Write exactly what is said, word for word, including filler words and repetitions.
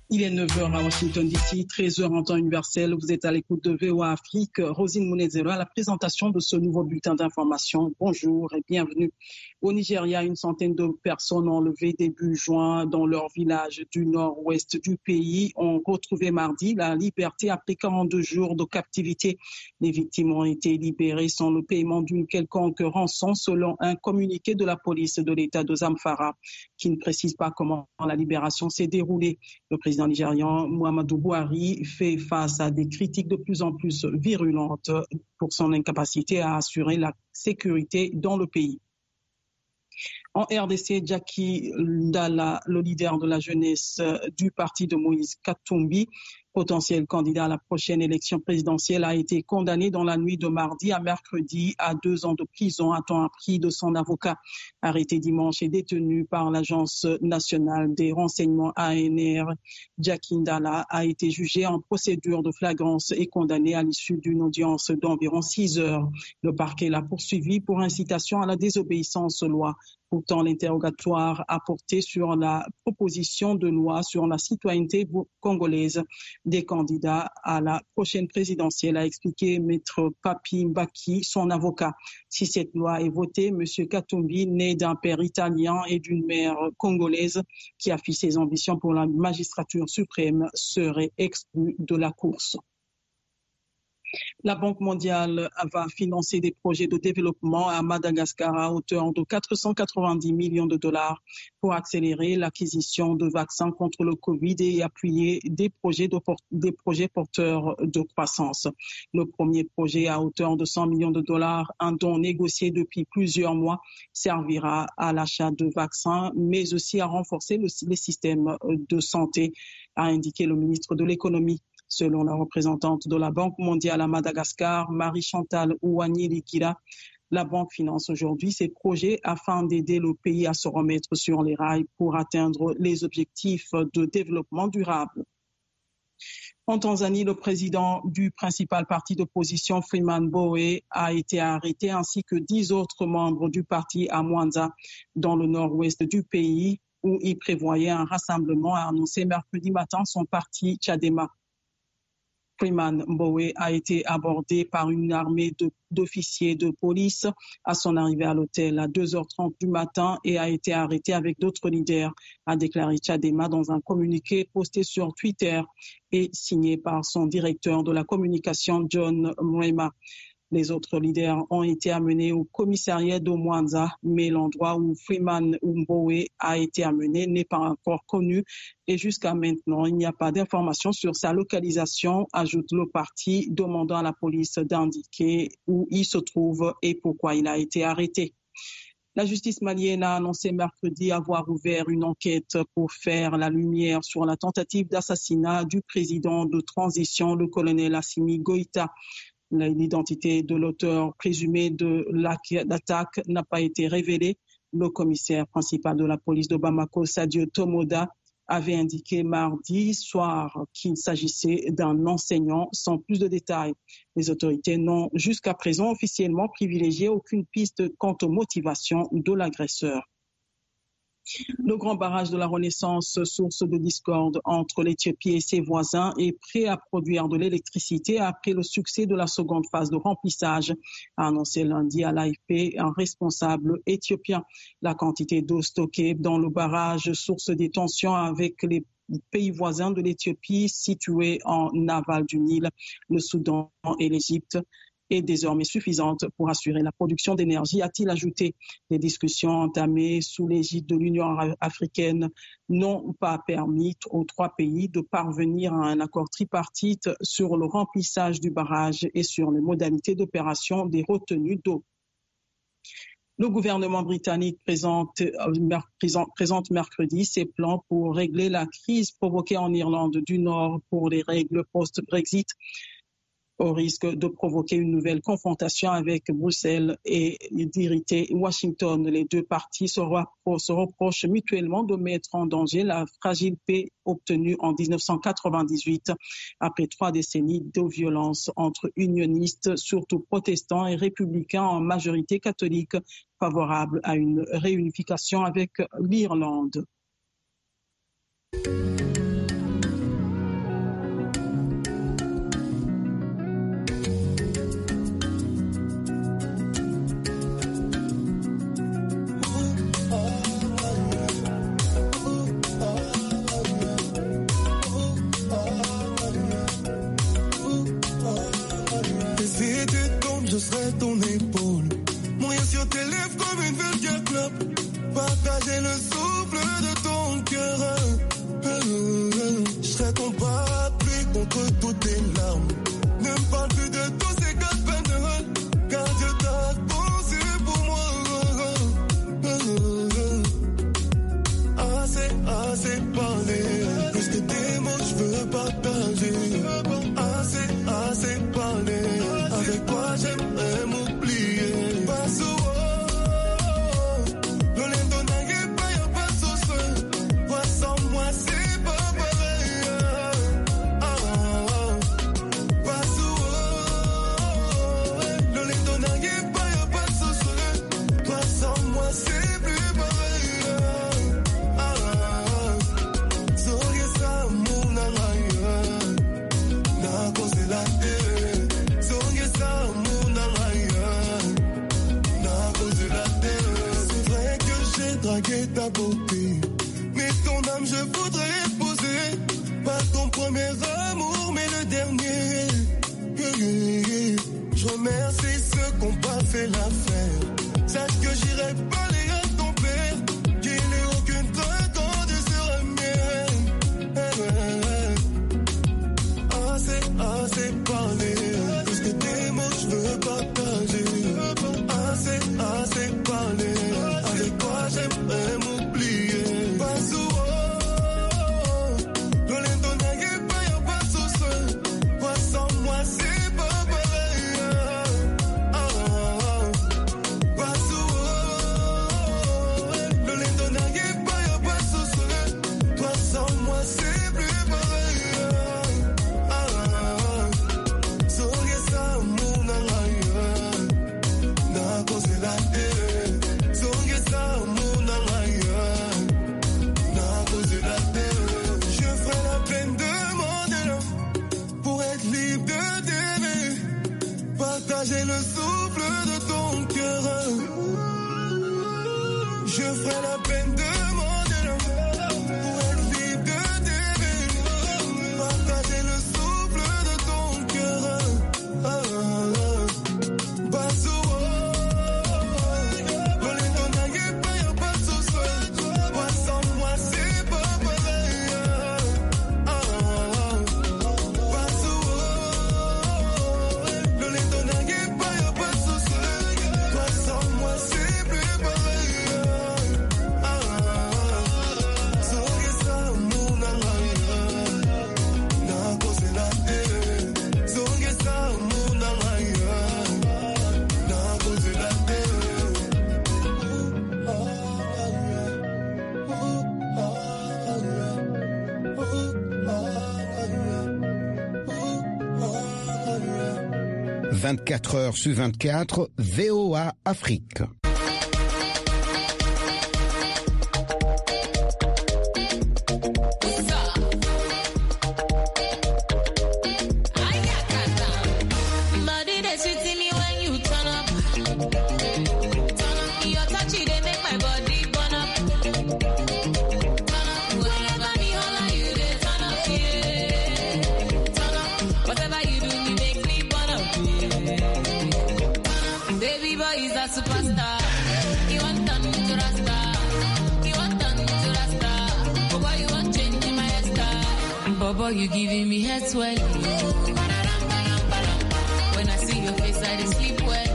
Il est neuf heures à Washington D C, treize heures en temps universel. Vous êtes à l'écoute de V O A Afrique. Rosine Mounezero à la présentation de ce nouveau bulletin d'information. Bonjour et bienvenue. Au Nigeria, une centaine de personnes enlevées début juin dans leur village du nord-ouest du pays ont retrouvé mardi la liberté après quarante-deux jours de captivité. Les victimes ont été libérées sans le paiement d'une quelconque rançon selon un communiqué de la police de l'État de Zamfara qui ne précise pas comment la libération s'est déroulée. Le président nigérian Muhammadu Buhari fait face à des critiques de plus en plus virulentes pour son incapacité à assurer la sécurité dans le pays. En R D C, Jackie Ndala, le leader de la jeunesse du parti de Moïse Katumbi, potentiel candidat à la prochaine élection présidentielle, a été condamné dans la nuit de mardi à mercredi à deux ans de prison, a-t-on appris de son avocat. Arrêté dimanche et détenu par l'Agence nationale des renseignements A N R, Jackie Ndala a été jugé en procédure de flagrance et condamné à l'issue d'une audience d'environ six heures. Le parquet l'a poursuivi pour incitation à la désobéissance aux lois. Pourtant, l'interrogatoire a porté sur la proposition de loi sur la citoyenneté congolaise des candidats à la prochaine présidentielle, a expliqué Maître Papi Mbaki, son avocat. Si cette loi est votée, M. Katumbi, né d'un père italien et d'une mère congolaise qui affiche ses ambitions pour la magistrature suprême, serait exclu de la course. La Banque mondiale va financer des projets de développement à Madagascar à hauteur de quatre cent quatre-vingt-dix millions de dollars pour accélérer l'acquisition de vaccins contre le Covid et appuyer des projets, de, des projets porteurs de croissance. Le premier projet à hauteur de cent millions de dollars, un don négocié depuis plusieurs mois, servira à l'achat de vaccins, mais aussi à renforcer le, les systèmes de santé, a indiqué le ministre de l'économie. Selon la représentante de la Banque mondiale à Madagascar, Marie-Chantal Ouani-Likira, la Banque finance aujourd'hui ces projets afin d'aider le pays à se remettre sur les rails pour atteindre les objectifs de développement durable. En Tanzanie, le président du principal parti d'opposition, Freeman Mbowe, a été arrêté ainsi que dix autres membres du parti à Mwanza, dans le nord-ouest du pays, où il prévoyait un rassemblement, a annoncé mercredi matin son parti Chadema. Freeman Mbowe a été abordé par une armée de, d'officiers de police à son arrivée à l'hôtel à deux heures trente du matin et a été arrêté avec d'autres leaders, a déclaré Chadema dans un communiqué posté sur Twitter et signé par son directeur de la communication, John Mwema. Les autres leaders ont été amenés au commissariat de Mwanza, mais l'endroit où Freeman Mbowe a été amené n'est pas encore connu et jusqu'à maintenant, il n'y a pas d'informations sur sa localisation, ajoute le parti, demandant à la police d'indiquer où il se trouve et pourquoi il a été arrêté. La justice malienne a annoncé mercredi avoir ouvert une enquête pour faire la lumière sur la tentative d'assassinat du président de transition, le colonel Assimi Goïta. L'identité de l'auteur présumé de l'attaque n'a pas été révélée. Le commissaire principal de la police de Bamako, Sadio Tomoda, avait indiqué mardi soir qu'il s'agissait d'un enseignant sans plus de détails. Les autorités n'ont jusqu'à présent officiellement privilégié aucune piste quant aux motivations de l'agresseur. Le grand barrage de la Renaissance, source de discorde entre l'Éthiopie et ses voisins, est prêt à produire de l'électricité après le succès de la seconde phase de remplissage, a annoncé lundi à l'A F P un responsable éthiopien. La quantité d'eau stockée dans le barrage, source des tensions avec les pays voisins de l'Éthiopie situés en aval du Nil, le Soudan et l'Égypte, est désormais suffisante pour assurer la production d'énergie, a-t-il ajouté. Les discussions entamées sous l'égide de l'Union africaine n'ont pas permis aux trois pays de parvenir à un accord tripartite sur le remplissage du barrage et sur les modalités d'opération des retenues d'eau. Le gouvernement britannique présente, euh, présente mercredi ses plans pour régler la crise provoquée en Irlande du Nord pour les règles post-Brexit, au risque de provoquer une nouvelle confrontation avec Bruxelles et d'irriter Washington. Les deux parties se, rappro- se reprochent mutuellement de mettre en danger la fragile paix obtenue en dix-neuf cent quatre-vingt-dix-huit après trois décennies de violence entre unionistes, surtout protestants, et républicains en majorité catholique, favorables à une réunification avec l'Irlande. voudrais épouser. Pas ton premier amour, mais le dernier. Je remercie ceux qui n'ont pas fait l'affaire. Sache que j'irai parler à ton père, qu'il n'ait aucune raison de se remettre. Assez, assez parlé. Plus que des mots, je veux partager. Assez, assez parlé. Avec toi, j'aimerais m'oublier. Pas souvent. L'olendo n'a pas, y'a pas sous seul. Toi sans moi, c'est pas pareil. Ah, ah, ah. Pas souvent. L'olendo n'a pas, y'a pas sous seul. Toi sans moi, c'est plus pareil. Ah, ah, ah. Soye sa mouna raya. Na cause la terre. Soye sa mouna raya. Na cause la terre. Je ferai la peine de mon pour être libre de t'aimer. Partager le souffle de ton cœur. Je ferai la peine de mon pour être libre de t'aimer. Partager le souffle de ton cœur. Ah, ah, ah. Pas souvent. Dans les temps n'a pas, y'a pas de souci. Toi sans moi, c'est pas pareil. Ah, ah, ah. Pas souvent. Dans les temps n'a pas, y'a pas de souci. Toi sans moi, c'est plus pareil. Ah, ah, ah. Soye sa mouna raya. Na cause la terre. Soye sa mouna raya. Na cause la terre. Ah, ah, ah. Ah, ah, ah. vingt-quatre heures sur vingt-quatre, V O A Afrique. Body they sweet in me when you turn up. Turn up, your touch it they make my body burn up. Turn up, whenever me holla you they turn up, yeah. Turn up, whatever you do me make me burn up, yeah. Baby boy is a superstar. You want turn to Rasta. You want turn to Rasta. Oh boy, you want change in my hairstyle. Bobo, you giving me head swelling. When I see your face, I dey sleep well.